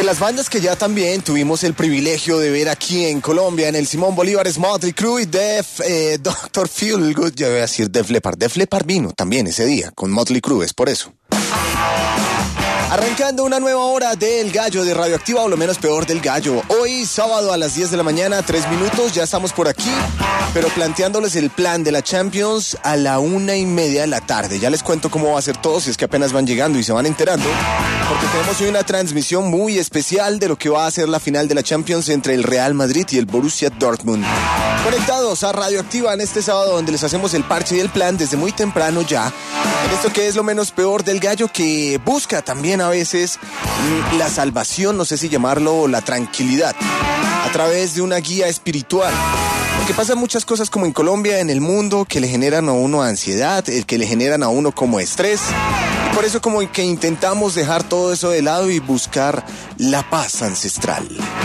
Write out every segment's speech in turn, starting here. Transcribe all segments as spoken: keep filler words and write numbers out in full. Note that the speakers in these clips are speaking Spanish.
De las bandas que ya también tuvimos el privilegio de ver aquí en Colombia, en el Simón Bolívar, es Motley Crue y Def, eh, doctor Feelgood, ya voy a decir Def Leppard. Def Leppard vino también ese día con Motley Crue, es por eso. Arrancando una nueva hora del Gallo de Radioactiva, o lo menos peor del Gallo. Hoy, sábado a las diez de la mañana, tres minutos, ya estamos por aquí, pero planteándoles el plan de la Champions a la una y media de la tarde. Ya les cuento cómo va a ser todo, si es que apenas van llegando y se van enterando, porque tenemos hoy una transmisión muy especial de lo que va a ser la final de la Champions entre el Real Madrid y el Borussia Dortmund. Conectados a Radioactiva en este sábado, donde les hacemos el parche y el plan desde muy temprano ya, en esto que es lo menos peor del Gallo, que busca también a veces la salvación, no sé si llamarlo, o la tranquilidad, a través de una guía espiritual. Porque pasan muchas cosas como en Colombia, en el mundo, que le generan a uno ansiedad, que le generan a uno como estrés. Y por eso como que intentamos dejar todo eso de lado y buscar la paz ancestral.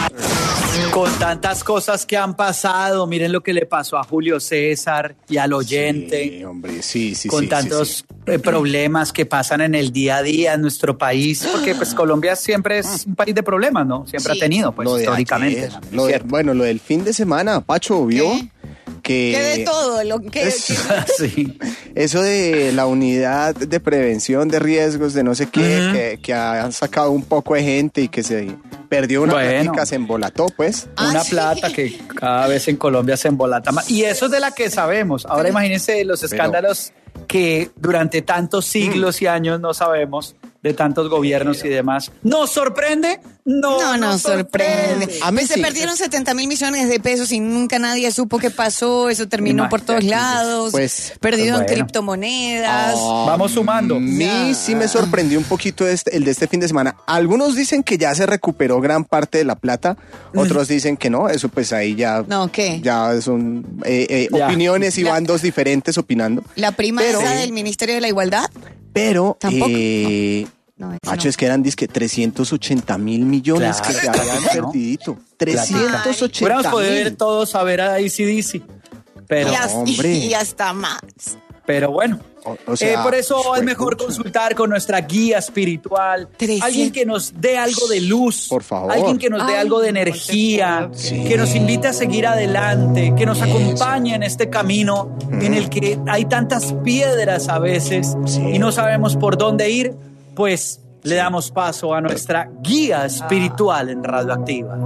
Con tantas cosas que han pasado, miren lo que le pasó a Julio César y al oyente. Sí, hombre, sí, sí, Con sí, tantos sí, sí. Eh, problemas que pasan en el día a día en nuestro país, porque pues Colombia siempre es un país de problemas, ¿no? Siempre Sí. ha tenido, pues, Lo de históricamente. ayer, lo de- bueno, lo del fin de semana, Pacho, ¿vio? ¿Qué? Que Que de todo, lo que... Es- que- Sí. Eso de la unidad de prevención de riesgos de no sé qué, Ujú. que, que han sacado un poco de gente y que se perdió una Bueno. plática, se embolató, pues. Ah, Una sí. plata que cada vez en Colombia se embolata más. Y eso es de la que sabemos. Ahora imagínense los escándalos que durante tantos siglos y años no sabemos, de tantos gobiernos y demás. ¿Nos sorprende? No, No nos sorprende. A mí Pues se sí. perdieron setenta mil millones de pesos y nunca nadie supo qué pasó. Eso terminó por todos Imagínate. lados. Pues, perdido en bueno. criptomonedas. Vamos sumando. A mí sí me sorprendió un poquito este, el de este fin de semana. Algunos dicen que ya se recuperó gran parte de la plata, otros dicen que no. Eso pues ahí ya, No, ¿qué? ya son eh, eh, Ya. opiniones y La- bandos diferentes opinando. La prima Pero- esa del Ministerio de la Igualdad. Pero, Tampoco. eh, No, ese Pacho, no. es que eran disque trescientos ochenta mil millones Claro. que se habían ¿No? perdidito. trescientos ochenta Hubiéramos podido mil. ir todos a ver a A C D C. Pero, y, hasta, hombre. y hasta más. pero bueno. O- o sea, Eh, por eso fue es mejor mucho. consultar con nuestra guía espiritual, trescientos. alguien que nos dé algo de luz, Por favor. alguien que nos dé Ay, algo de energía, Sí. que nos invite a seguir adelante, que nos acompañe en este camino en el que hay tantas piedras a veces Sí. y no sabemos por dónde ir, pues le damos paso a nuestra guía espiritual en Radioactiva.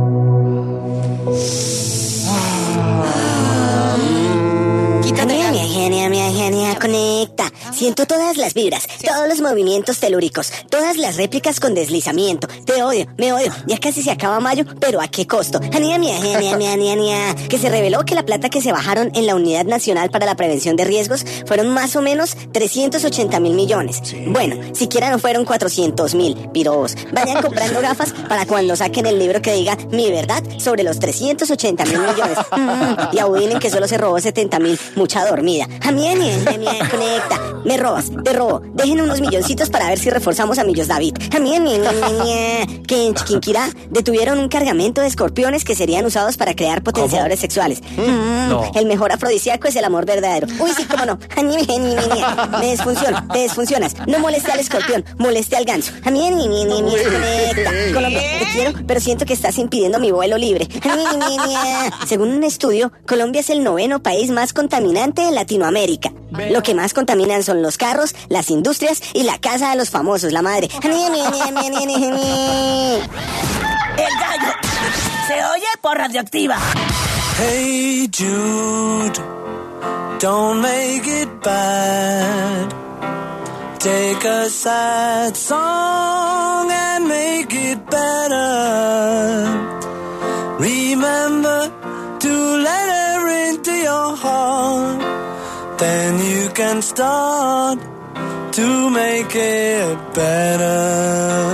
Quítate Genia, la- mi genia, mi genia, conecta. Siento todas las vibras, todos los movimientos telúricos, todas las réplicas con deslizamiento. Te odio, me odio. Ya casi se acaba mayo, pero ¿a qué costo? Genia, mi genia, mi genia, que se reveló que la plata que se bajaron en la Unidad Nacional para la Prevención de Riesgos fueron más o menos trescientos ochenta mil millones. Bueno, siquiera no fueron cuatrocientos mil, piros. Vayan comprando gafas para cuando saquen el libro que diga mi verdad sobre los trescientos ochenta mil millones. Mm, y adivinen que solo se robó setenta mil. Mucha dormida. A mí, a mí, a mí, conecta. Me robas, te robo. Dejen unos milloncitos para ver si reforzamos a Millos David. A mí, a mí, a mí, que en Chiquinquirá detuvieron un cargamento de escorpiones que serían usados para crear potenciadores sexuales. Mm, No. El mejor afrodisíaco es el amor verdadero. Uy, sí, cómo no. A mí, a mí, a mí, me desfunciona, te desfuncionas. No moleste al escorpión, moleste al ganso. A mí, a mí, a mí, a mí, conecta. Colombia, te quiero, pero siento que estás impidiendo mi vuelo libre. A mí, a mí, a mí, a- Según un estudio, Colombia es el noveno país más contaminante de Latinoamérica. Lo que más contaminan son los carros, las industrias y la casa de los famosos, la madre. A mí, a mí, a mí, a mí, a mí, a mí, a mí. El gallo se oye por Radioactiva. Hey Jude, don't make it bad. Take a sad song and make it better. Remember to let her into your heart. Then you can start to make it better.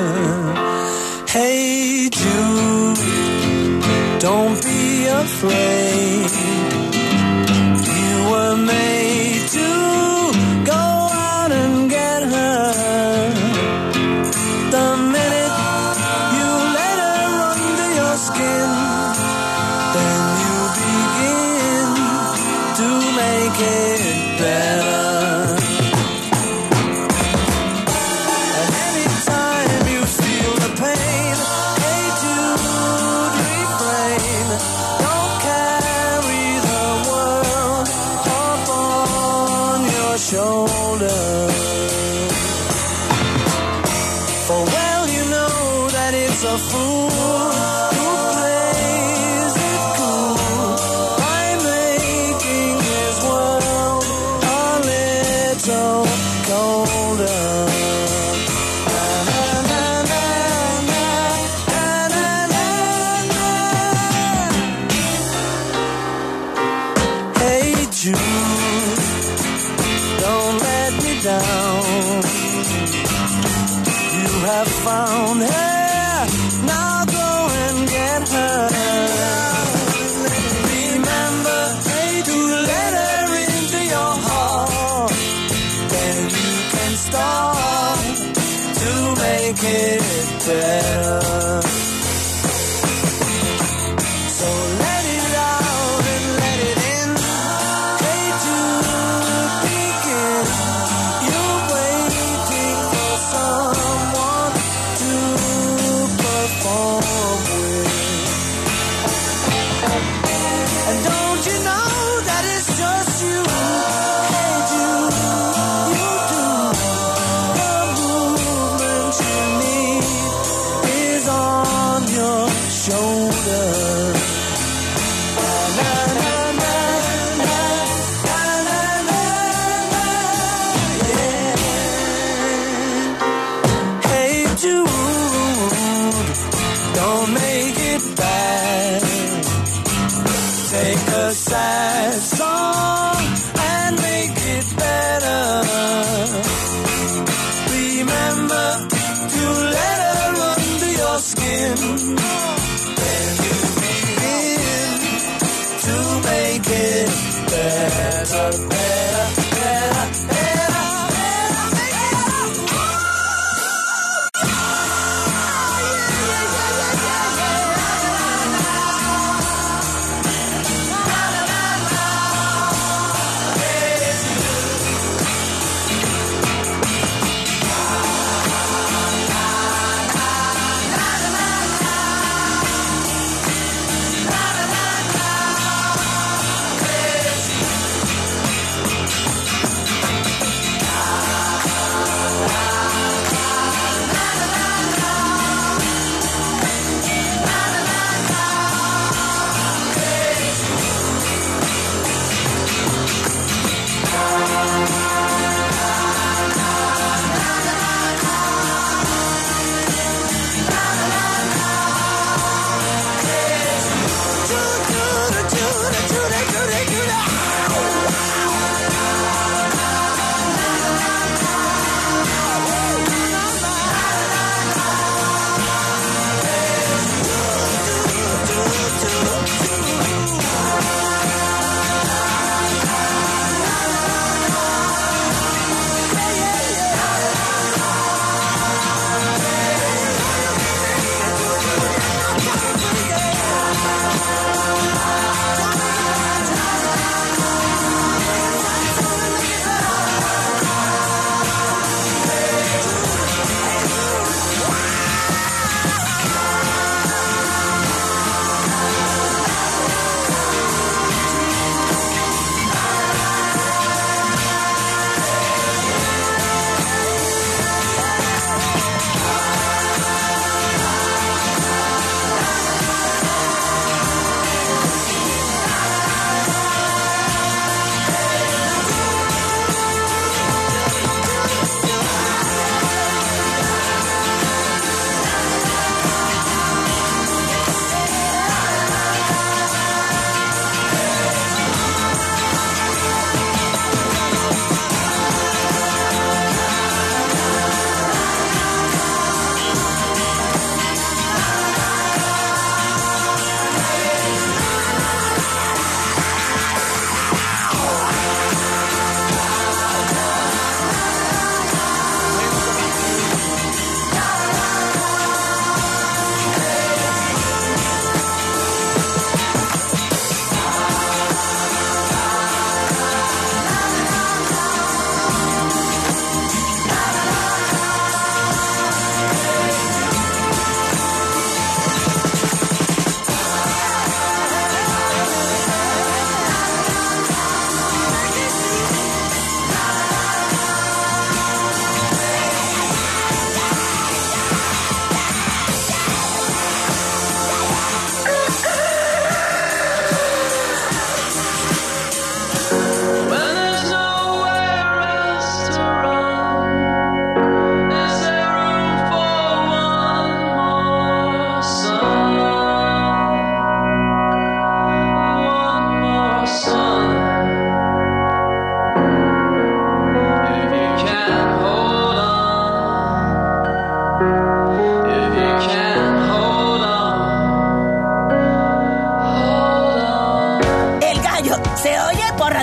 Hey Jude, don't be afraid. You were made to go out and get her. The minute you let her under your skin, then you begin to make it better. And anytime you feel the pain, For well you know that it's a fool who plays it cool by making his world a little colder. Hey Jude, don't let me down. You have found her, now go and get her. Remember to let her into your heart, then you can start to make it better. So let it out and let it in. Hey Jude, begin. You're waiting for someone to perform with. And don't you know that it's just you? Hey Jude, you do. The movement you need is on your shoulders. Na, na, na, na, na, na, na, na, yeah. Hey Jude, don't make it bad. Take a sad song and make it better. Remember to let her under your skin. Then you begin to make it better, better, better, better, better, make it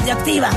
Radioactiva.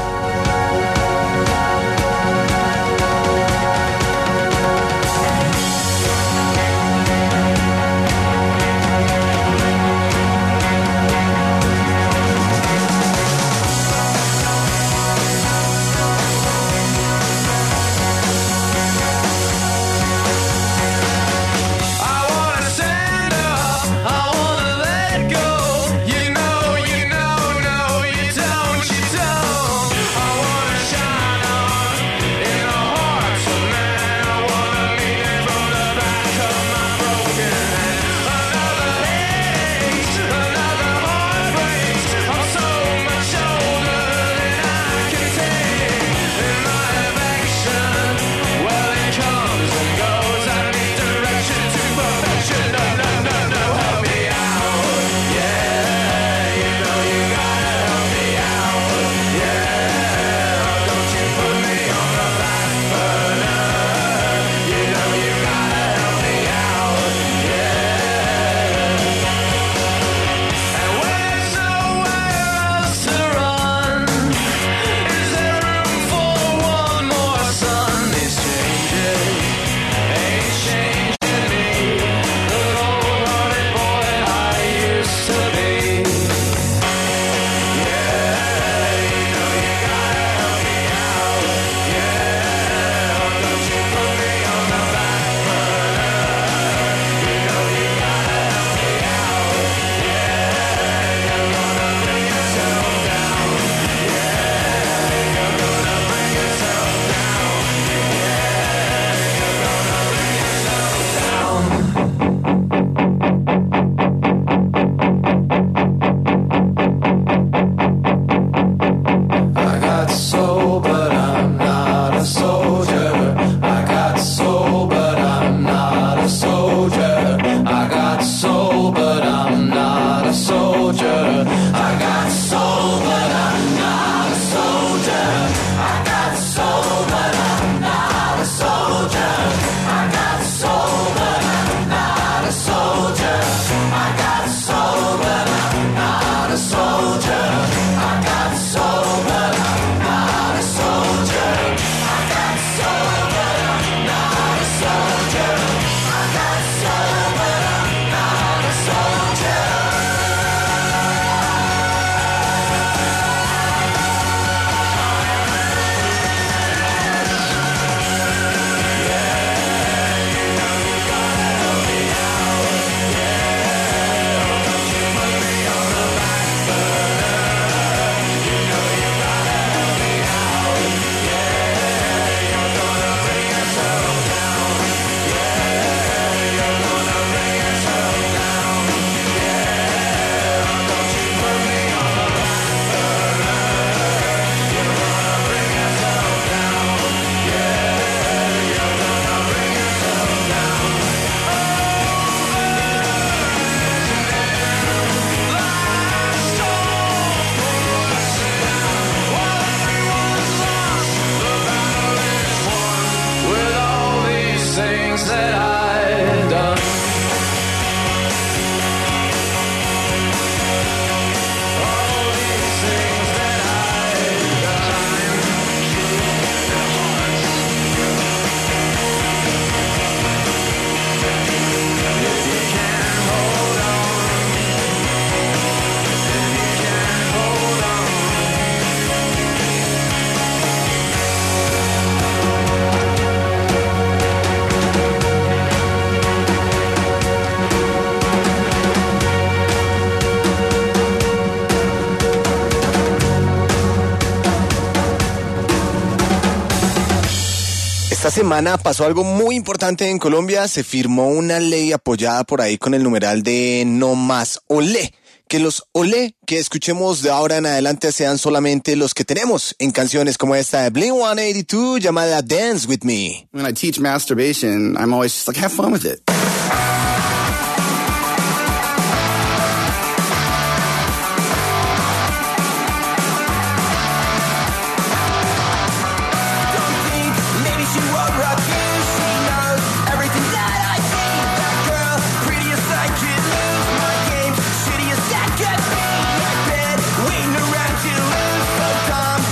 Esta semana pasó algo muy importante en Colombia. Se firmó una ley apoyada por ahí con el numeral de no más olé. Que los olé que escuchemos de ahora en adelante sean solamente los que tenemos en canciones como esta de Blink one eighty-two llamada Dance With Me. When I teach masturbation, I'm always just like, have fun with it. Waiting around to lose, so calm.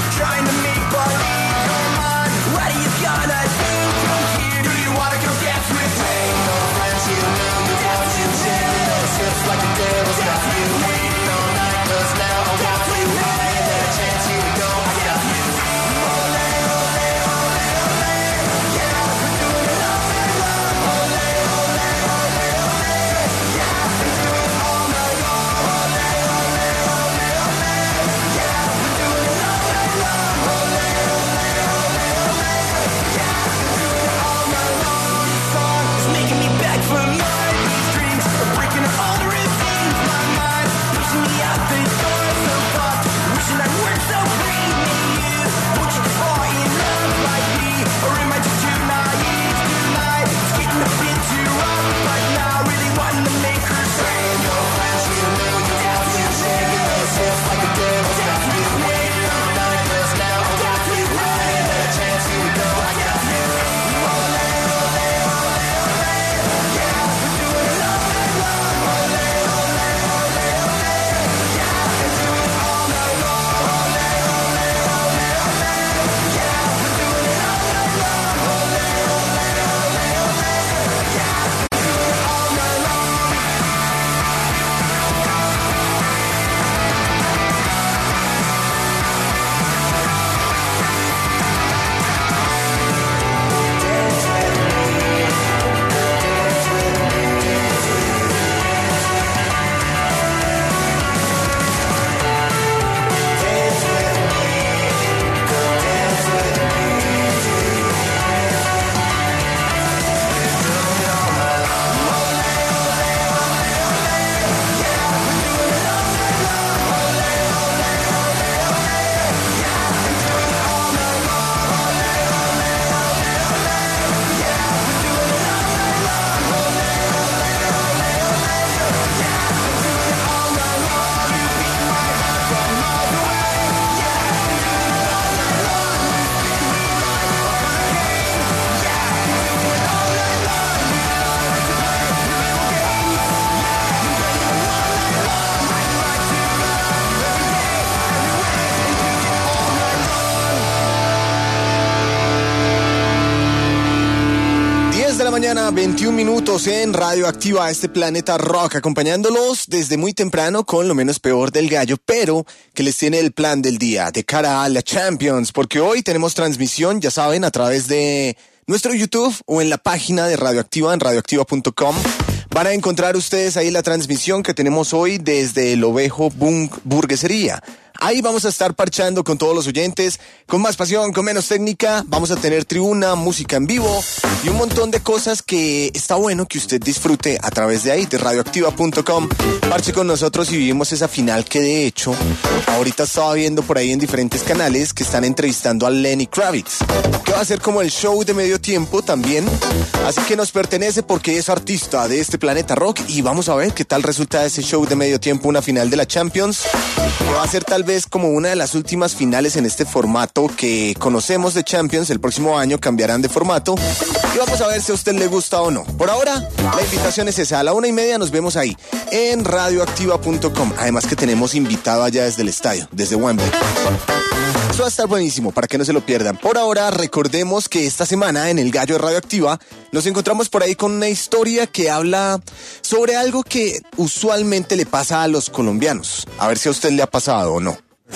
mañana, veintiún minutos en Radioactiva, este planeta rock, acompañándolos desde muy temprano con lo menos peor del gallo, pero que les tiene el plan del día de cara a la Champions, porque hoy tenemos transmisión, ya saben, a través de nuestro YouTube o en la página de Radioactiva, en radioactiva punto com. Van a encontrar ustedes ahí la transmisión que tenemos hoy desde el Ovejo Bunk Burguesería. Ahí vamos a estar parchando con todos los oyentes, con más pasión, con menos técnica. Vamos a tener tribuna, música en vivo y un montón de cosas que está bueno que usted disfrute a través de ahí, de radioactiva punto com. Parche con nosotros y vivimos esa final que de hecho ahorita estaba viendo por ahí en diferentes canales que están entrevistando a Lenny Kravitz, que va a ser como el show de medio tiempo también. Así que nos pertenece porque es artista de este planeta rock y vamos a ver qué tal resulta ese show de medio tiempo, una final de la Champions, que va a ser tal vez es como una de las últimas finales en este formato que conocemos de Champions. El próximo año cambiarán de formato y vamos a ver si a usted le gusta o no. Por ahora, la invitación es esa. A la una y media nos vemos ahí en radioactiva punto com. Además que tenemos invitado allá desde el estadio, desde Wembley. Eso va a estar buenísimo para que no se lo pierdan. Por ahora, recordemos que esta semana en El Gallo de Radioactiva nos encontramos por ahí con una historia que habla sobre algo que usualmente le pasa a los colombianos. A ver si a usted le ha pasado o no.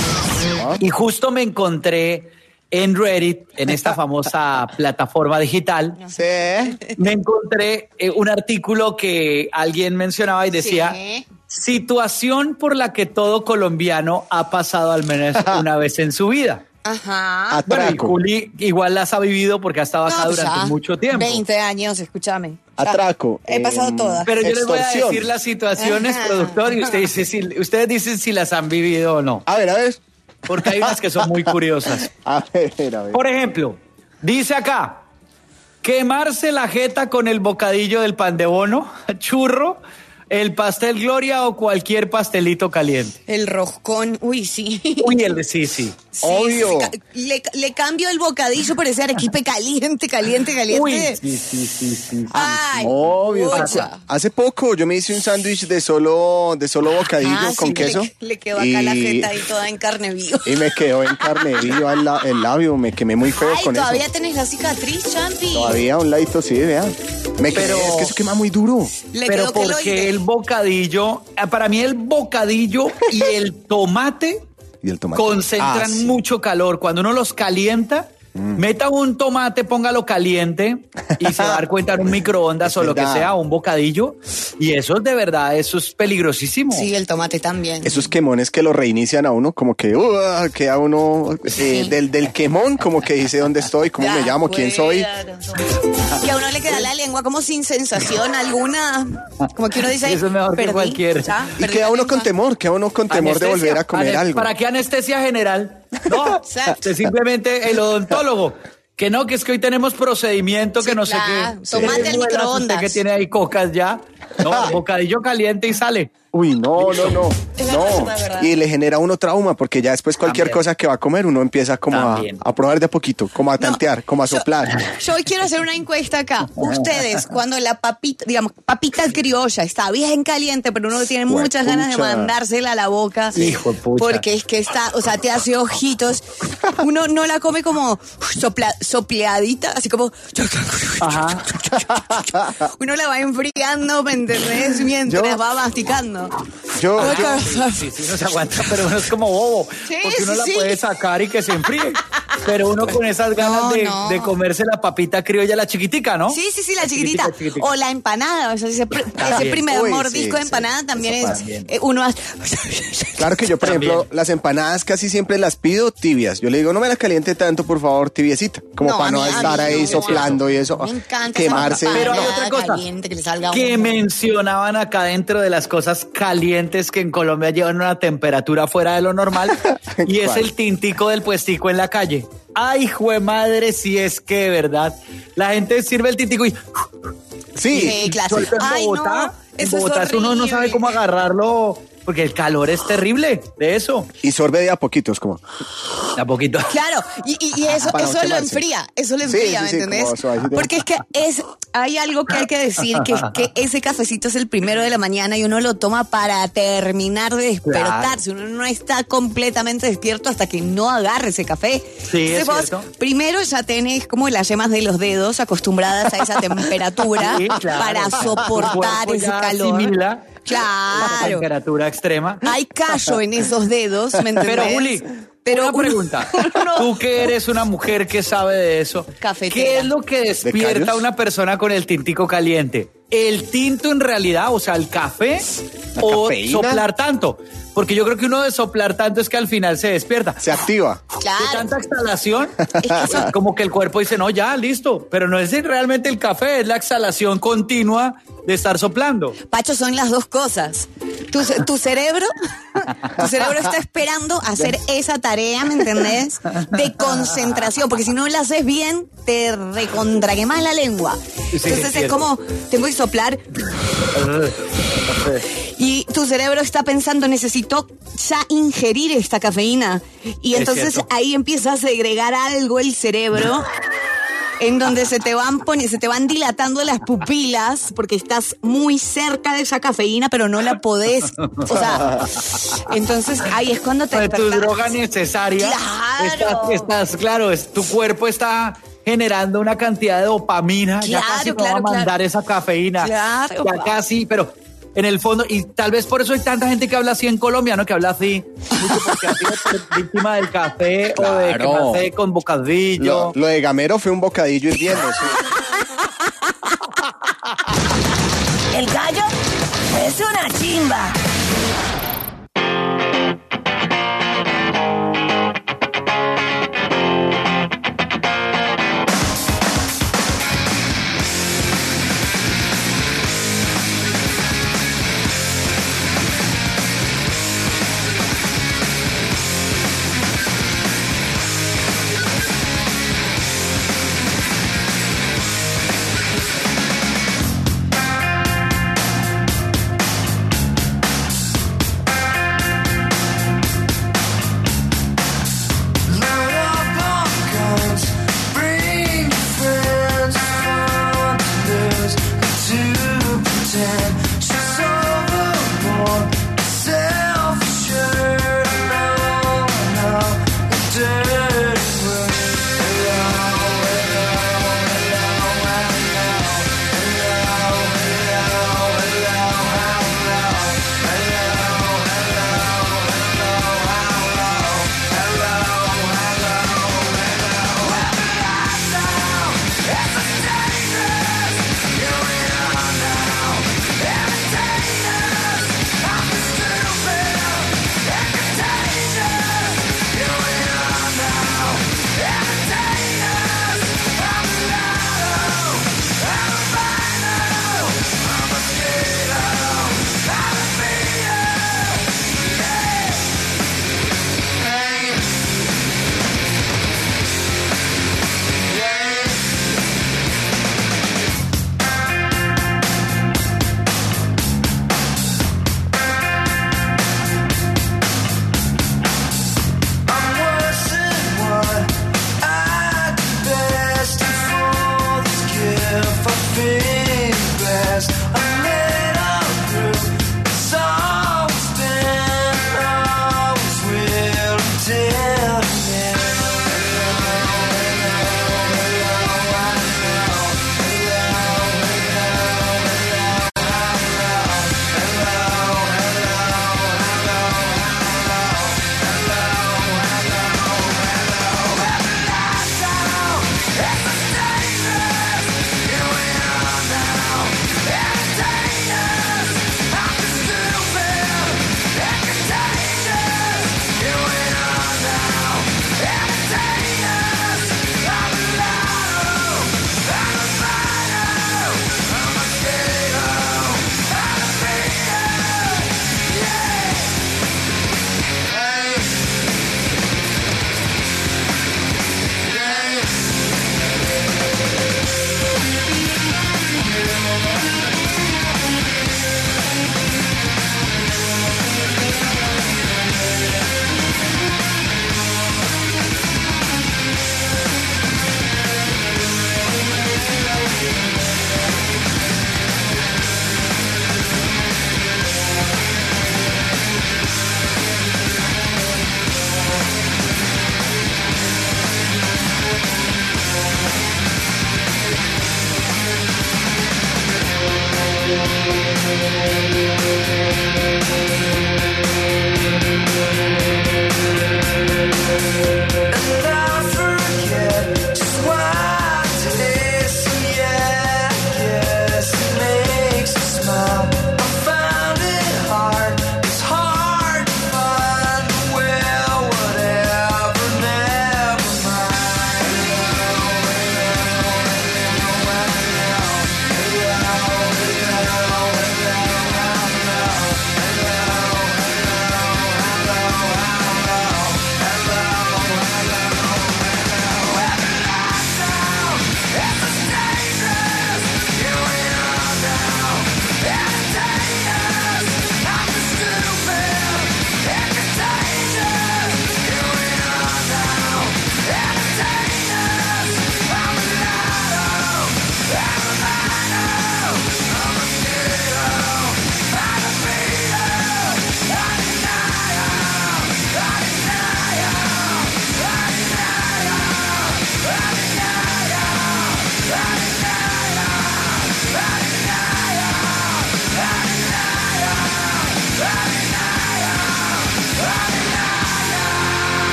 Y justo me encontré en Reddit, en esta famosa plataforma digital, Sí. me encontré eh, un artículo que alguien mencionaba y decía... Sí. Situación por la que todo colombiano ha pasado al menos una vez en su vida. Ajá. Bueno, y Atraco. Juli igual las ha vivido porque ha estado acá No, pues durante ya, mucho tiempo. veinte años, escúchame. Ya, Atraco. He pasado em, todas. Pero yo les voy a Extorsión. decir las situaciones, Ajá. productor, y usted dice si, ustedes dicen si las han vivido o no. A ver, a ver. Porque hay unas que son muy curiosas. A ver, a ver. Por ejemplo, dice acá, quemarse la jeta con el bocadillo del pan de bono, churro, el pastel Gloria o cualquier pastelito caliente. El roscón, uy, sí. Uy, el sí, sí. Sí, Obvio. sí, ca- le, le cambio el bocadillo por ese arequipe caliente, caliente, caliente. Uy, sí, sí, sí, sí. Ay, Obvio. pucha. Hace poco yo me hice un sándwich de solo, de solo bocadillo Ah, con sí, queso. Le, le quedó acá la jeta ahí toda en carne viva. Y me quedó en carne viva el, la- el labio, me quemé muy feo Ay, con todavía eso. tenés la cicatriz, Champi. Todavía un ladito, sí, vea. Me quedé, Pero- es que eso quema muy duro. Le Pero quedó porque queloide. el bocadillo, ah, para mí el bocadillo y el tomate Y el tomate. concentran Ah, sí. mucho calor. Cuando uno los calienta, meta un tomate, póngalo caliente y se va a dar cuenta en un microondas Es o lo que verdad. sea, un bocadillo. Y eso de verdad, eso es peligrosísimo. Sí, el tomate también. Esos quemones que lo reinician a uno, como que uh, queda uno eh, Sí. del, del quemón, como que dice dónde estoy, cómo me Ya, llamo, quién soy. bueno. Que a uno le queda la lengua como sin sensación alguna. Como que uno dice, Eso es mejor que perdí, cualquier. ya, Y perdí queda la uno lengua. con temor, queda uno con temor de Anestesia. volver a comer Ane- algo. ¿Para qué anestesia general? No, Exacto. es simplemente el odontólogo. Que no, que es que hoy tenemos procedimiento, que Sí, no sé claro. qué. Tomate ¿Qué al muelas microondas. Usted que tiene ahí cocas ya. No, bocadillo caliente y sale. Uy, no, no, no, Es verdad, no. es verdad, es verdad. Y le genera a uno trauma, porque ya después cualquier También. cosa que va a comer, uno empieza como a, También. a probar de a poquito, como a No, tantear, como a yo- soplar. Yo hoy quiero hacer una encuesta acá. Ustedes, cuando la papita, digamos, papita criolla está bien caliente, pero uno tiene muchas ganas de Juepucha. mandársela a la boca. Hijo de pucha. Porque es que está, o sea, te hace ojitos. Uno no la come como sopla, sopleadita, así como. Ajá. Uno la va enfriando, ¿me entendés? Mientras Yo- va masticando. Yo, Ay, yo- corazón. Sí, sí, no se aguanta, pero uno es como bobo. Sí, porque uno sí, la sí. puede sacar y que se enfríe. Pero uno con esas ganas No, de, no. de comerse la papita criolla, la chiquitica, ¿no? Sí, sí, sí, la chiquitita. Chiquitica, chiquitica. O la empanada. O sea, ese, pr- ese También. primer Uy, mordisco sí, de empanada sí. también Eso es. también. eh, uno hace. claro que yo, por También. ejemplo, las empanadas casi siempre las pido tibias. Yo le digo, no me la caliente tanto, por favor, tibiecita. Como No, para a no mí- a estar mí ahí no. soplando y eso. Me encanta Quemarse. esa Pero hay empanada otra cosa caliente que le salga que un- mencionaban acá dentro de las cosas calientes que en Colombia llevan una temperatura fuera de lo normal y es ¿Cuál? el tintico del puestico en la calle. Ay, jue madre, si es que de verdad la gente sirve el tintico y Sí. Sí, claro. suelta en Ay, Bogotá. no, en eso es Bogotá eso uno no horrible. sabe cómo agarrarlo porque el calor es terrible de eso. Y sorbe de a poquitos, como. A poquito. Claro, y, y, y eso, Para eso no lo quemarse. enfría, eso lo Sí, enfría, sí, ¿me sí, entendés? como suavecito. Porque es que es, hay algo que hay que decir, que, que ese cafecito es el primero de la mañana y uno lo toma para terminar de despertarse. Uno no está completamente despierto hasta que no agarre ese café. Sí, es Entonces cierto. vos primero ya tenés como las yemas de los dedos acostumbradas a esa temperatura Sí, claro. para Tu soportar cuerpo ese ya calor. asimila esa Claro. temperatura extrema. Hay callo en esos dedos, ¿me entendés? Pero, Juli, Pero una uno- pregunta. uno- Tú que eres una mujer que sabe de eso, Cafetera. ¿qué es lo que despierta a callos? una persona con el tintico caliente? ¿El tinto en realidad, o sea, el café, ¿La o cafeína? soplar tanto? Porque yo creo que uno de soplar tanto es que al final se despierta. Se activa. De Claro. tanta exhalación, que eso- como que el cuerpo dice, no, ya, listo. Pero no es realmente el café, es la exhalación continua de estar soplando. Pacho, son las dos cosas. Tu, ce- tu cerebro, tu cerebro está esperando hacer esa tarea, ¿me entendés? De concentración, porque si no la haces bien, te recontraquemas la lengua. Sí, Entonces es es cierto. como, tengo que soplar y tu cerebro está pensando, necesito ya ingerir esta cafeína. Y Es entonces cierto. ahí empieza a segregar algo el cerebro. En donde se te van poni- se te van dilatando las pupilas porque estás muy cerca de esa cafeína, pero no la podés. O sea, entonces ahí es cuando te De tu despertás. droga necesaria. Claro. Estás, estás- claro, es, tu cuerpo está generando una cantidad de dopamina. ya Claro, casi no claro, va a mandar claro. esa cafeína. Claro, Ya pa. casi, pero en el fondo, y tal vez por eso hay tanta gente que habla así en Colombia, ¿no? Que habla así, mucho porque ha sido víctima del café o de Claro. café con bocadillo. Lo, lo de Gamero fue un bocadillo hirviendo. Sí. El gallo es una chimba.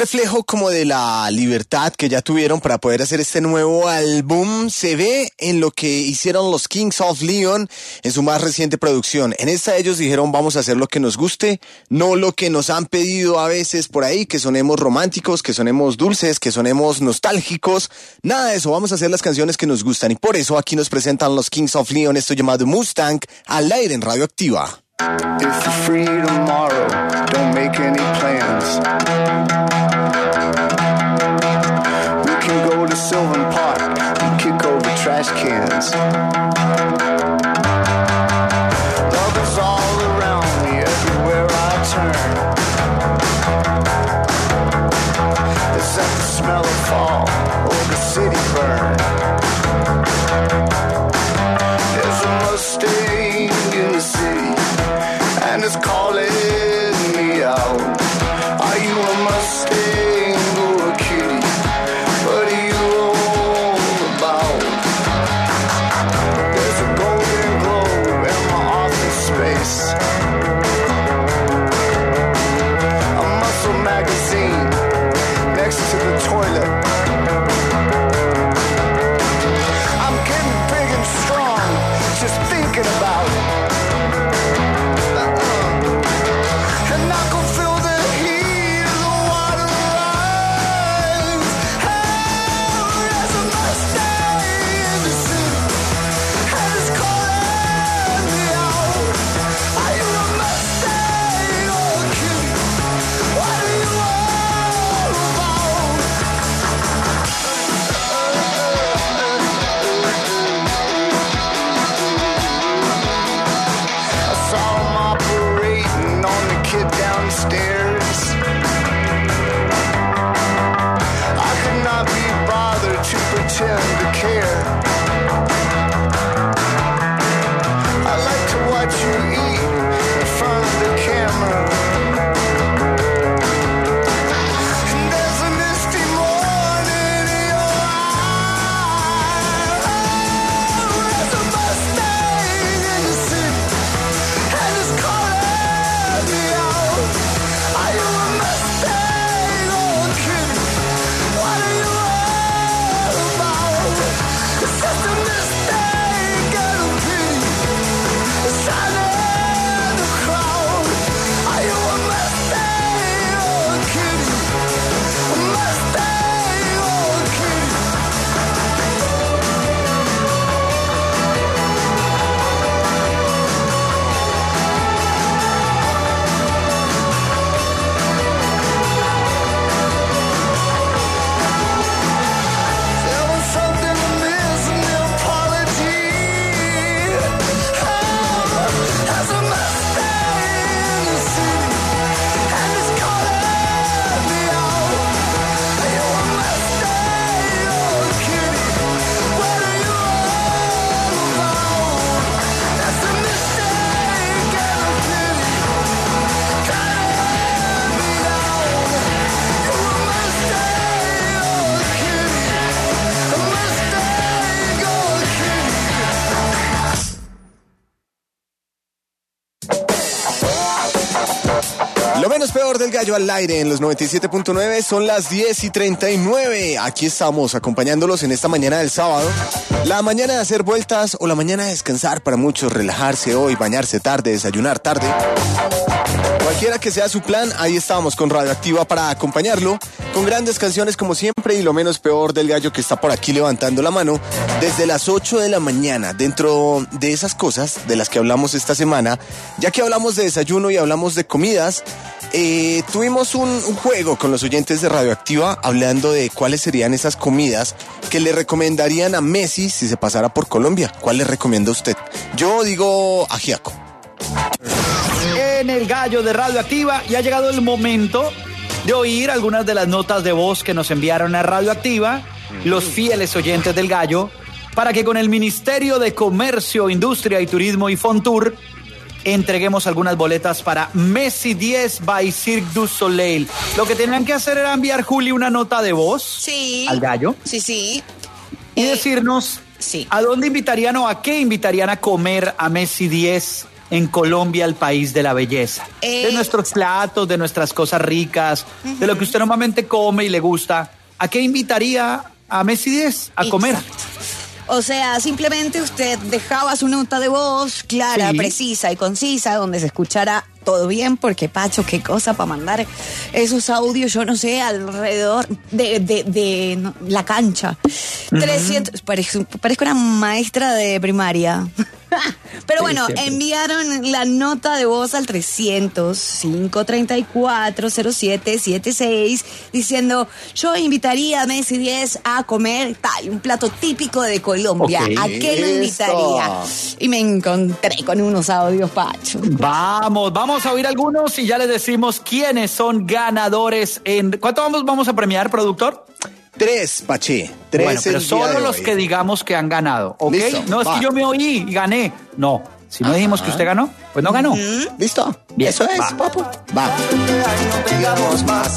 reflejo como de la libertad que ya tuvieron para poder hacer este nuevo álbum se ve en lo que hicieron los Kings of Leon en su más reciente producción. En esta ellos dijeron vamos a hacer lo que nos guste, no lo que nos han pedido a veces por ahí, que sonemos románticos, que sonemos dulces, que sonemos nostálgicos, nada de eso, vamos a hacer las canciones que nos gustan y por eso aquí nos presentan los Kings of Leon esto llamado Mustang al aire en Radioactiva. If you're free tomorrow, don't make any plans. We can go to Sylvan Park and kick over trash cans. Love is all around me, everywhere I turn. Is that the smell of fall or the city burn? There's a Mustang in the city and it's calling me out. Are you a Mustang or a kitty? What are you all about? There's a golden globe in my office space. A muscle magazine next to the toilet. I'm getting big and strong just thinking about it. Pretend to care. I like to watch you eat in front of the camera. And there's a misty morning in your eyes. There's a Mustang in the city and it's calling me out. Are you a Mustang or a kitty? What are you? It's just a mistake and a pity. It's shining in the crowd. Are you a Mustang or a kitty? A Mustang or a kitty? There was something missing, the apology. Oh, there's a Mustang in the city, and it's calling me out. Are you a Mustang or a kitty? What are you all about? That's a mistake and a pity. Calling me out. You're a Mustang or a kitty? A Mustang or a kitty? Lo menos peor del gallo al aire en los noventa y siete punto nueve son las diez y treinta y nueve. Aquí estamos acompañándolos en esta mañana del sábado. La mañana de hacer vueltas o la mañana de descansar para muchos, relajarse hoy, bañarse tarde, desayunar tarde. Cualquiera que sea su plan, ahí estamos con Radioactiva para acompañarlo, con grandes canciones como siempre y lo menos peor del gallo que está por aquí levantando la mano desde las ocho de la mañana. Dentro de esas cosas de las que hablamos esta semana, ya que hablamos de desayuno y hablamos de comidas, eh, tuvimos un, un juego con los oyentes de Radioactiva hablando de cuáles serían esas comidas que le recomendarían a Messi si se pasara por Colombia. ¿Cuál le recomienda usted? Yo digo ajiaco. En el gallo de Radioactiva y ha llegado el momento de oír algunas de las notas de voz que nos enviaron a Radioactiva los fieles oyentes del gallo para que con el Ministerio de Comercio, Industria y Turismo y Fontur entreguemos algunas boletas para Messi diez by Cirque du Soleil. Lo que tenían que hacer era enviar, Juli, una nota de voz Sí. al gallo Sí, sí. y Eh, decirnos sí. a dónde invitarían o a qué invitarían a comer a Messi diez en Colombia, el país de la belleza. Eh. De nuestros platos, de nuestras cosas ricas, uh-huh. de lo que usted normalmente come y le gusta. ¿A qué invitaría a Messi diez a comer? Exacto. O sea, simplemente usted dejaba su nota de voz clara, Sí. precisa y concisa, donde se escuchara todo bien, porque Pacho, qué cosa para mandar esos audios, yo no sé, alrededor de, de, de no, la cancha. Uh-huh. trescientos, parezco, parezco una maestra de primaria. Pero Sí, bueno, siempre. enviaron la nota de voz al trescientos, cinco treinta y cuatro, cero siete setenta y seis diciendo, yo invitaría a Messi diez a comer tal, un plato típico de Colombia. Ok. ¿A qué lo invitaría? Y me encontré con unos audios, Pacho. Vamos, vamos a oír algunos y ya les decimos quiénes son ganadores en... ¿Cuánto vamos, vamos a premiar, productor? Tres, Pache. Tres Bueno, pero el día solo de los hoy. que digamos que han ganado, ¿ok? Listo, No es va. que yo me oí y gané. No, si no dijimos que usted ganó, pues no ganó. ¿Listo? Bien, Eso es, va. papu. Va. Digamos más.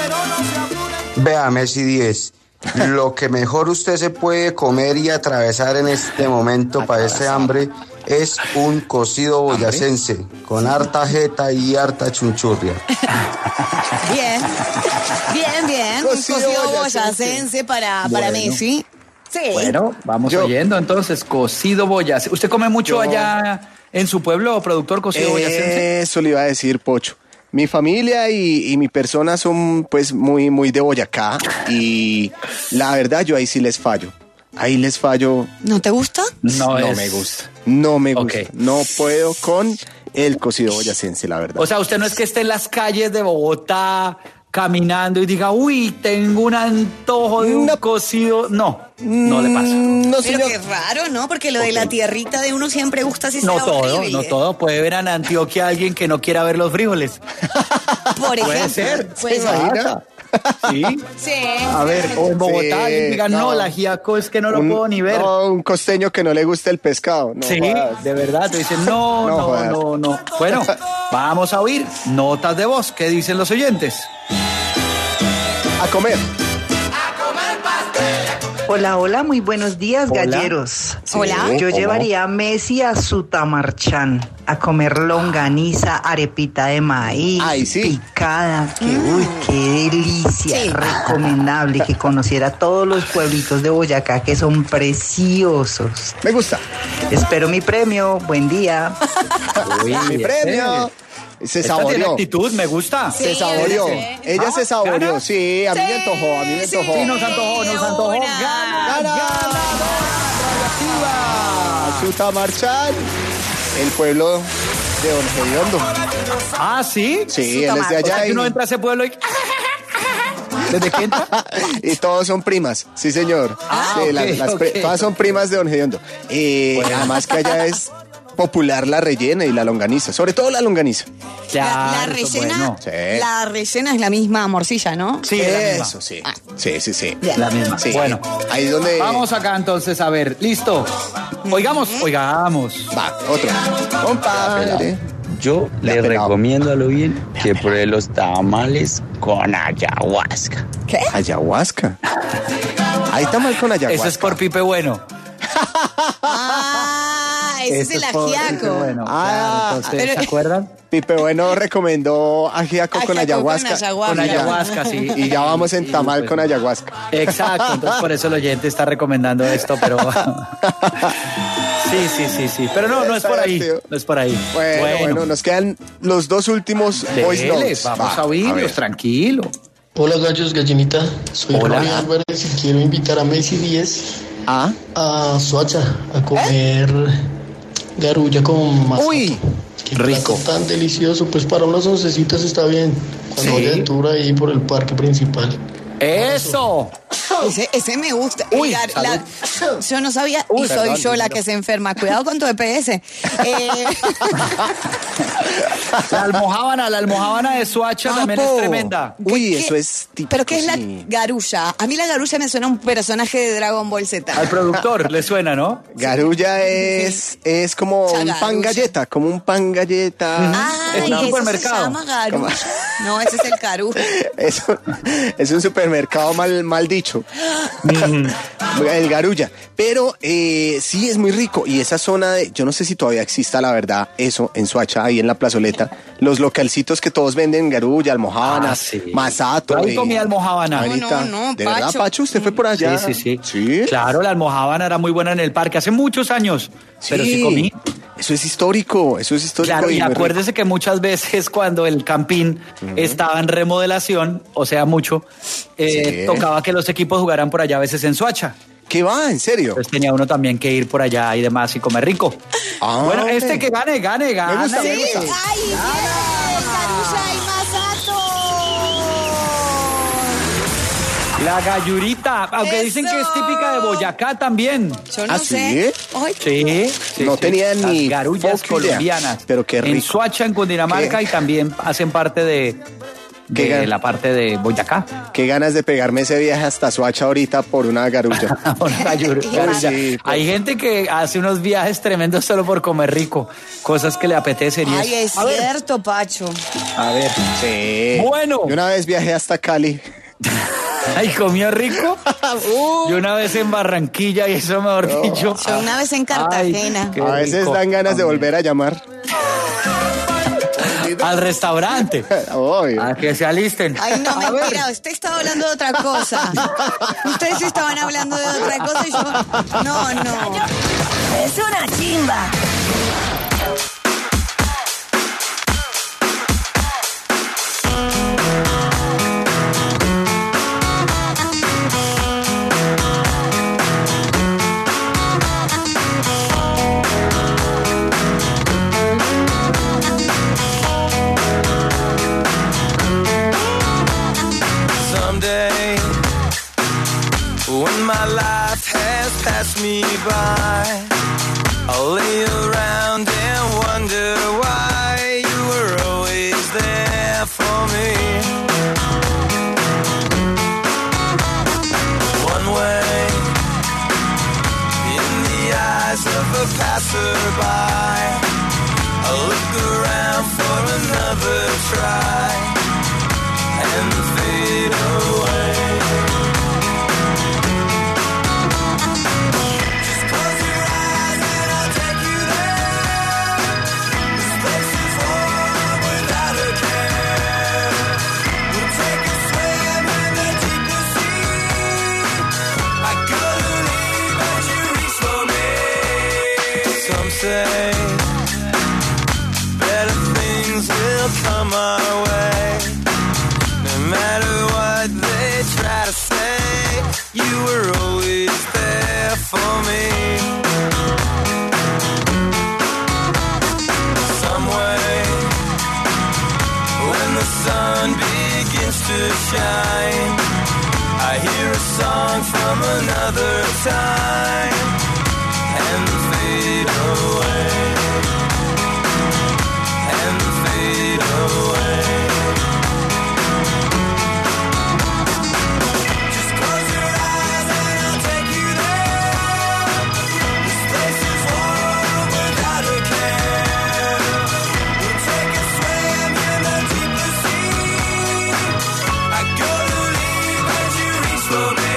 Vea, Messi diez, lo que mejor usted se puede comer y atravesar en este momento para este hambre es un cocido boyacense con harta jeta y harta chunchurria. Bien, bien, bien. Un Cocido cocido boyacense. boyacense para, para Bueno. Messi. Sí. Bueno, vamos Yo- oyendo entonces, cocido boyacense. ¿Usted come mucho Yo- allá en su pueblo, productor, cocido boyacense? Eso le iba a decir, Pocho. Mi familia y, y mi persona son pues muy, muy de Boyacá y la verdad yo ahí sí les fallo. Ahí les fallo. ¿No te gusta? No, No es- me gusta. No me gusta. Ok. No puedo con el cocido boyacense, la verdad. O sea, usted no es que esté en las calles de Bogotá caminando y diga, uy, tengo un antojo de un No. cocido. No, no le pasa. Mm, No, Pero señor. qué raro, ¿no? Porque lo de la tierrita de uno siempre gusta si No sea todo, horrible. no todo. Puede ver en Antioquia a alguien que no quiera ver los frijoles. Por ejemplo. Puede ser. Puede ¿Se ser. imagina? Sí. Sí. A ver, o en Bogotá Sí, alguien diga, no, no. la ajiaco es que no lo Un- puedo ni ver. No, un costeño que no le gusta el pescado. No Sí, jodas. de verdad, te dicen, no, No no, jodas. no, no. Bueno, vamos a oír notas de voz. ¿Qué dicen los oyentes? A comer. Hola, hola, muy buenos días, Hola. galleros. Hola. Yo ¿Cómo? llevaría a Messi a Sutamarchán a comer longaniza, arepita de maíz, Ay, sí. picada, que uy, qué delicia, Sí. recomendable que conociera todos los pueblitos de Boyacá que son preciosos. Me gusta. Espero mi premio, buen día. Uy, Mi premio. Se Esta tiene saboreó. actitud, me gusta. Sí. Se saboreó. sí. Ella Ah, se saboreó. ¿gana? Sí, a mí me antojó, a mí me Sí, antojó. Sí, nos antojó, nos antojó. Una. Gana, ¡Gana! ¡Radioactiva! Sutamarchán, el pueblo de Don Gediondo. Ah, ¿sí? Sí, él es de O sea, allá que y, uno entra a ese pueblo y... ¿Desde qué entra? y todos son primas. Sí, señor. Ah, Sí, ok, las- las pri- ok. todas son primas de Don Gediondo. Y además que allá es popular la rellena y la longaniza, sobre todo la longaniza. La, la Claro, eso es rellena, bueno. Sí. la rellena es la misma morcilla, ¿no? Sí, es la misma. Eso, sí. Sí, sí, sí. Bien. La misma. Sí. Bueno, Ahí es donde... vamos acá entonces a ver. ¿Listo? Oigamos, oigamos. Va, otro. Compadre. Yo La le pelado. recomiendo a lo bien que pruebe los tamales con ayahuasca. ¿Qué? Ayahuasca. Ahí está mal con ayahuasca. Eso es por Pipe Bueno. Ah, ese es Eso el por Pipe ajiaco. Bueno. Ah, Claro, entonces, pero- ¿se acuerdan? Pipe Bueno recomendó ajiaco con Ajiaco ayahuasca. con ayahuasca. Con ayahuasca, sí. Y ya vamos en Y tamal pues- con ayahuasca. Exacto, entonces por eso el oyente está recomendando esto, pero... Sí, sí, sí, sí. Pero no, no es por ahí. No es por ahí. Bueno, bueno, nos quedan los dos últimos voice Dele, notes. vamos Va, a oírlos, ver. tranquilo. Hola gallos, gallinita. Soy Hola. Rory Álvarez y quiero invitar a Messi diez Ah, a Soacha a comer garulla con masato. uy, Qué rico. plato tan delicioso, pues para unas oncecitas está bien. Cuando Sí. vaya de tour ahí por el parque principal. ¡Eso! Ese, ese me gusta. Uy, La- la- yo no sabía, Uy, y soy perdón, yo la primero. que se enferma. Cuidado con tu E P S. Eh, La almojábana, la almojábana de Suacha también es Papo. tremenda. Uy, ¿qué- eso es típico. ¿Pero qué es la sí. garulla? A mí la garulla me suena a un personaje de Dragon Ball Z. Al productor le suena, ¿no? Garulla es, es como un Chagarulla. pan galleta, como un pan galleta. Ay, Es un eso supermercado. se llama garulla. No, ese es el caru. Es, un- es un supermercado mal, mal dicho. eso. El Garulla. Pero eh, sí es muy rico. Y esa zona de, yo no sé si todavía exista la verdad, eso en Soacha, ahí en la plazoleta. Los localcitos que todos venden, Garulla, almojábana, Ah, sí. masato. Ahí eh, comí almojábana. Ahorita. No, no, ¿De verdad, Pacho? Pacho? ¿Usted fue por allá? Sí, sí, sí. ¿Sí? Claro, la almojábana era muy buena en el parque hace muchos años, pero sí comí. Eso es histórico, eso es histórico. Claro, y muy acuérdese que muchas veces cuando el Campín estaba en remodelación, o sea, mucho, eh, Sí. tocaba que los equipos jugaran por allá a veces en Soacha. rico. ¿Qué va? ¿En serio? Entonces tenía uno también que ir por allá y demás y comer rico. Ah, bueno, hombre. este que gane, gane, gane. Me gusta, me gusta. ¡Ay, bien! ¡Garulla y Masato! La gallurita, aunque dicen que es típica de Boyacá también. Yo no ¿Ah, sé. Ay, Sí, sí, No sí. tenía Las ni garullas poca idea, colombianas. pero qué En rico. Soacha, en Cundinamarca, Qué- y también hacen parte de, Qué de gan- la parte de Boyacá. Qué ganas de pegarme ese viaje hasta Soacha ahorita por una garulla. Una gallur- garulla. Sí, pues. Hay gente que hace unos viajes tremendos solo por comer rico, cosas que le apetecen. y Ay, es- es A ver, cierto, Pacho. a ver. Sí. Bueno. Yo una vez viajé hasta Cali. Ay, comió rico. Yo una vez en Barranquilla y eso, mejor dicho. Yo una vez en Cartagena. Ay, qué A veces rico. dan ganas de volver a llamar. Al restaurante. Obvio. A que se alisten. Ay, no, A ver. mentira, usted estaba hablando de otra cosa. Ustedes estaban hablando de otra cosa y yo... No, no. Es una chimba. Someday, when my life has passed me by, I'll lay around and wonder why you were always there for me. One way, in the eyes of a passerby, I'll look around for another try and fade away. Just close your eyes and I'll take you there. This place is warm without a care. We'll take a swim in the deeper sea. I couldn't leave as you reach for me. Some say better things will come our way. No matter what they try to say, you were always there for me. Some way, when the sun begins to shine, I hear a song from another time and fade away, and fade away. Just close your eyes and I'll take you there. This place is warm without a care. We'll take a swim in the deeper sea. I go to leave as you reach for me.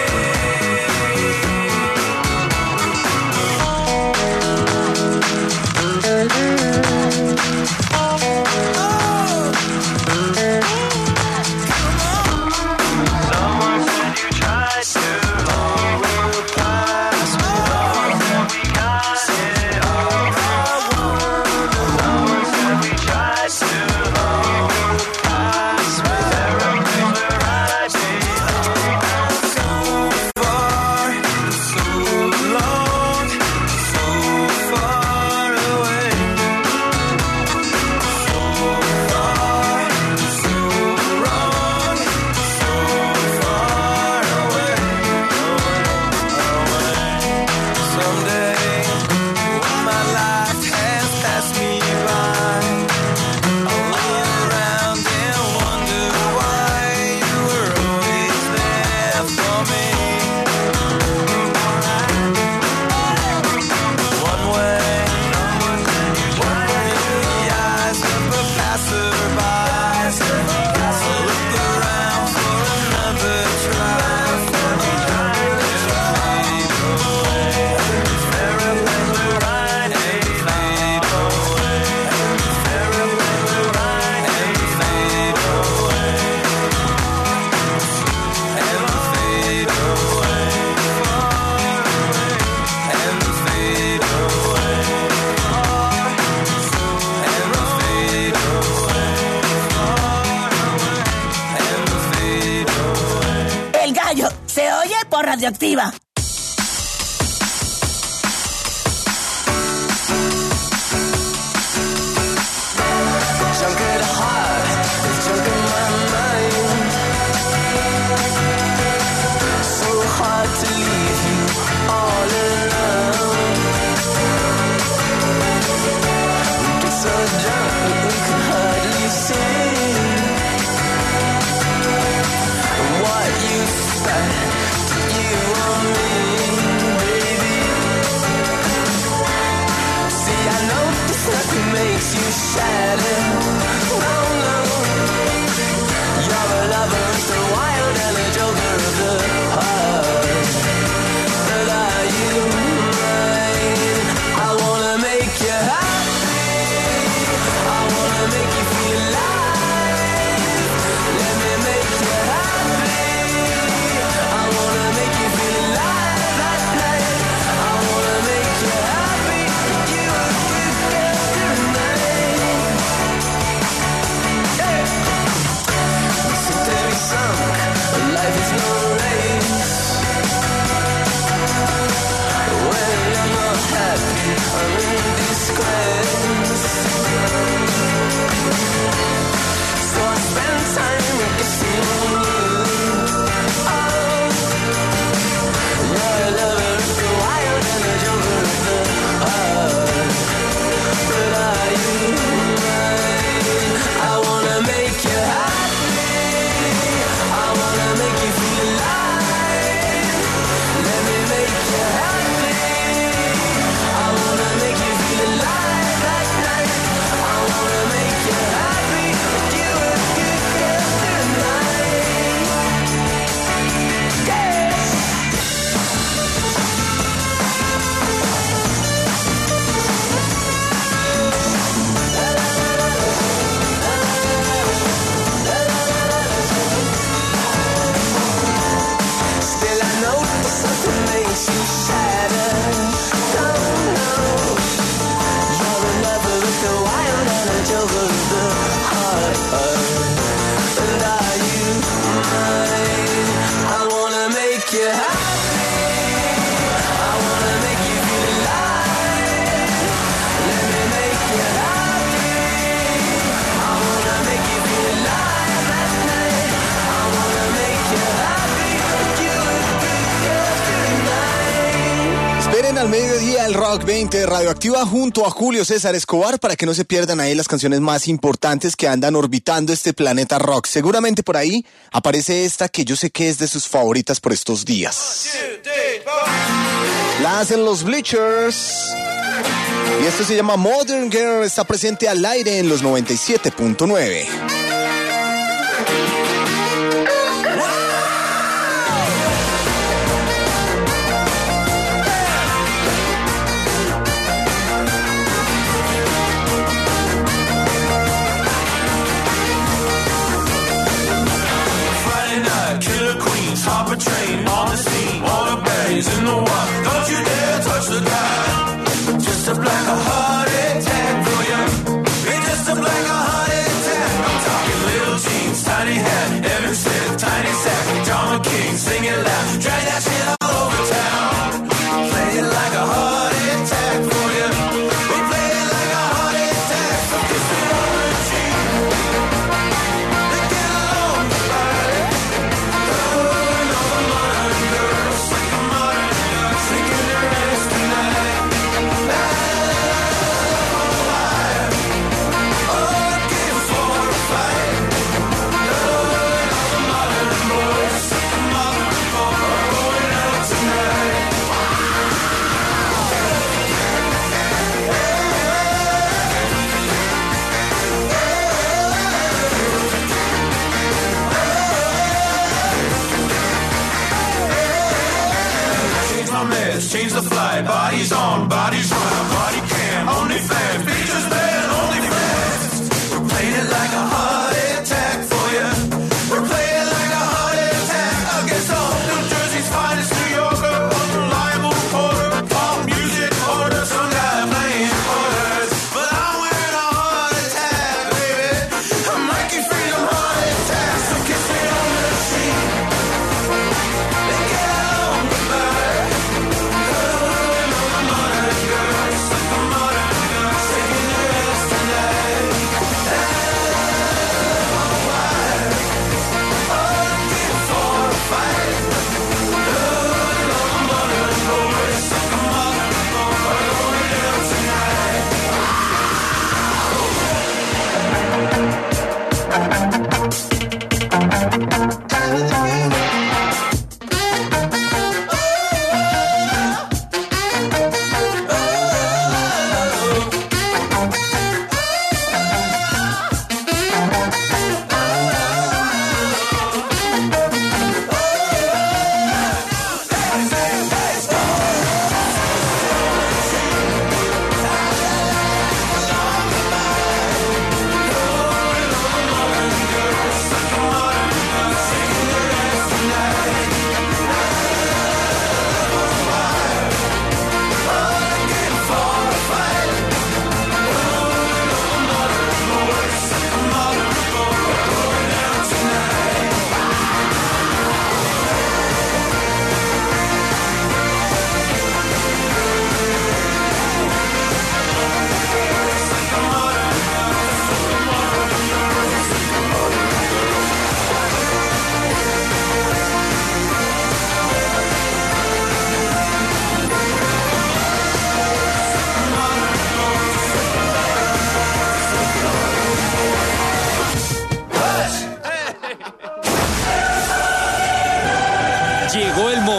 Oh, gallo se oye por Radioactiva. Junk at heart, junk in my mind. So hard to leave you all alone. We get so drunk we can hardly see what you said to you or me, baby. See, I know this nothing makes you shatter. No, no. You're a lover of the wild and a joker of the heart. But are you mine? I wanna make you happy. I wanna make you feel alive. Let me make you happy. I wanna make you feel alive at night. I wanna make you happy. You, you get tonight. Yeah. Seem to be sunk. Life is no race. When you're not happy, I'm in disgrace. So I spend time kissing you. Oh, you're a lover of the wild and a joker of the heart. But are you mine? I wanna make you happy. I wanna make you feel alive. Let me make you happy. I wanna make you feel alive at night. I wanna make you happy. You a good girl tonight. Yeah. Still I know something makes you shatter. No, no. You're a lover of the wild and a joker of the heart. And are you mine? I wanna make you happy. I wanna make you feel alive. Let me make you happy. I wanna make you feel alive at night. I wanna make you happy. You a good girl tonight. Esperen al mediodía el Rock veinte de Radioactiva junto a Julio César Escobar para que no se pierdan ahí las canciones más importantes que andan orbitando este planeta rock. Seguramente por ahí aparece esta que yo sé que es de sus favoritas por estos días. La hacen los Bleachers. Y esto se llama Modern Girl. Está presente al aire en los noventa y siete punto nueve. Friday night, killer queens, hop a train on the scene, all the berries in the water. Don't you dare touch the ground. Just a black a heart attack for you. It's just a black a heart attack. I'm talking little jeans, tiny hat, every step, tiny sack. John King, sing it loud, drag that shit all over town. Play it like a heart attack for you. We play it like a heart attack. So kiss it on the cheek. They get along right. Oh, no, modern girls, like a modern girl, singing their hands tonight. Oh, give for a fight. Oh, modern boys, like a modern boy, going out tonight. Change my meds, change the flight. Bodies on, bodies run, body cam, only fans, features band, only fans. We're playing it like a heart attack for you. We're playing it like a heart attack against all New Jersey's finest New Yorker, unreliable reporter, pop music order, some guy playing quarters. But I'm wearing a heart attack, baby. I'm Mikey Freedom heart attack, so kiss me on the cheek.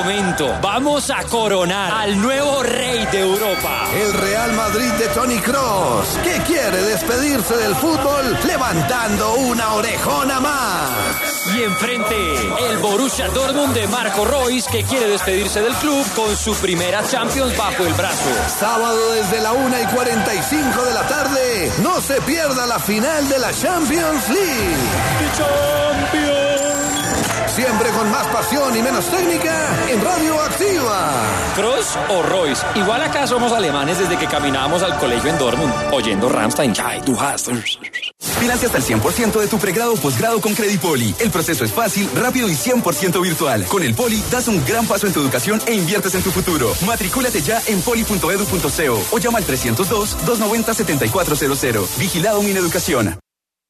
momento. Vamos a coronar al nuevo rey de Europa. El Real Madrid de Toni Kroos, que quiere despedirse del fútbol levantando una orejona más. Y enfrente, el Borussia Dortmund de Marco Reus, que quiere despedirse del club con su primera Champions bajo el brazo. Sábado desde la una y cuarenta y cinco de la tarde, no se pierda la final de la Champions League. ¡Champions! Siempre con más pasión y menos técnica en Radio Activa. ¿Kroos o Reus? Igual acá somos alemanes desde que caminábamos al colegio en Dortmund, oyendo Rammstein. Du hast. Financia hasta el cien por ciento de tu pregrado o posgrado con Credipoli. El proceso es fácil, rápido y cien por ciento virtual. Con el Poli das un gran paso en tu educación e inviertes en tu futuro. Matricúlate ya en poli punto edu punto co o llama al trescientos dos, doscientos noventa, setenta y cuatro cero cero. Vigilado Mineducación.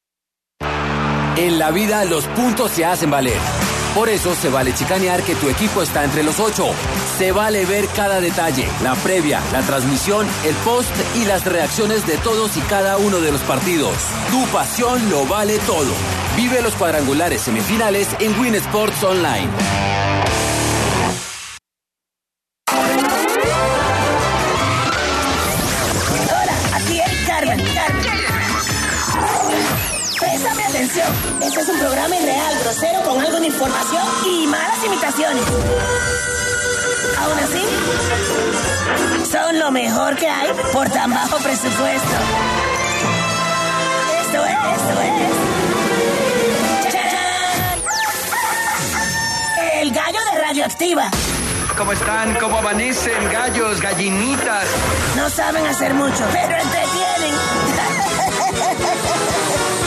En la vida los puntos se hacen valer. Por eso se vale chicanear que tu equipo está entre los ocho. Se vale ver cada detalle, la previa, la transmisión, el post y las reacciones de todos y cada uno de los partidos. Tu pasión lo vale todo. Vive los cuadrangulares semifinales en Win Sports Online. Hola, aquí es Carmen. Carmen. Préstame atención. Este es un programa irreal, grosero, con algo de información y malas imitaciones. Aún así, son lo mejor que hay por tan bajo presupuesto. Esto es, esto es. ¡Chachán! El gallo de Radioactiva. ¿Cómo están? ¿Cómo amanecen? Gallos, gallinitas. No saben hacer mucho, pero entretienen.